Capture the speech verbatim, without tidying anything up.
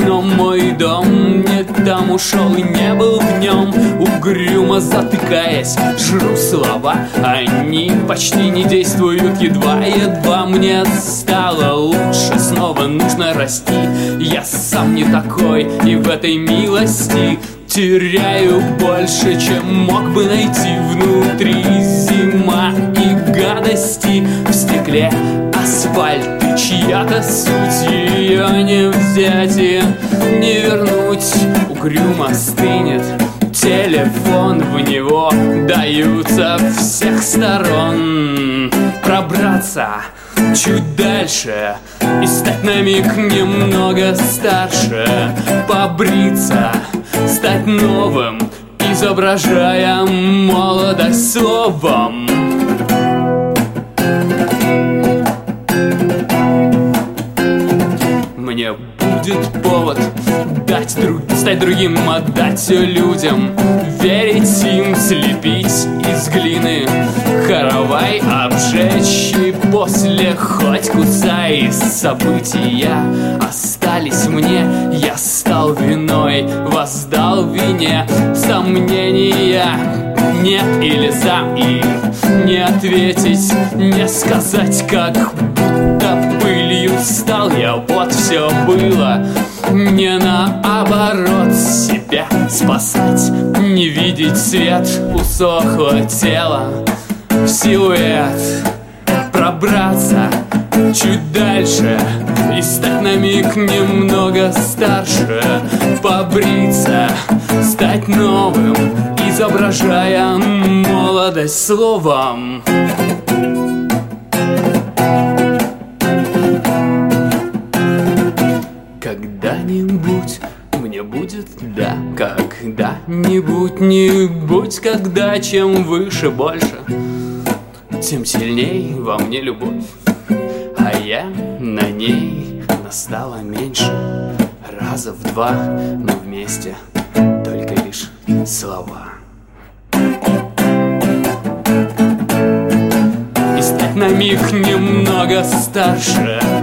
окном мой дом. Не там ушел и не был в нем. Угрюмо затыкаясь, жру слова. Они почти не действуют, едва-едва мне стало лучше. Снова нужно расти. Я сам не такой, и в этой милости теряю больше, чем мог бы найти внутри. Зима и гадости в стекле, асфальт и чья-то суть. Ее не взять и не вернуть. Угрюмо стынет телефон, в него дают со всех сторон. Пробраться чуть дальше и стать на миг немного старше. Побриться, стать новым, изображая молодость словом. Мне будет повод дать друг, стать другим, отдать людям, верить им, слепить из глины каравай, обжечь и после хоть кусай. События остались мне, я стал виной, воздал вине. Сомнения нет или за, и не ответить, не сказать, как будто пылью стал я. Вот все было не наоборот, себя спасать, не видеть свет, усохло тело в силуэт. Пробраться чуть дальше и стать на миг немного старше. Побриться, стать новым, изображая молодость словом. Когда-нибудь мне будет, да, когда-нибудь, не будь, когда чем выше, больше, тем сильней во мне любовь, а я на ней настала меньше. Раза в два мы вместе, только лишь слова. И стать на миг немного старше.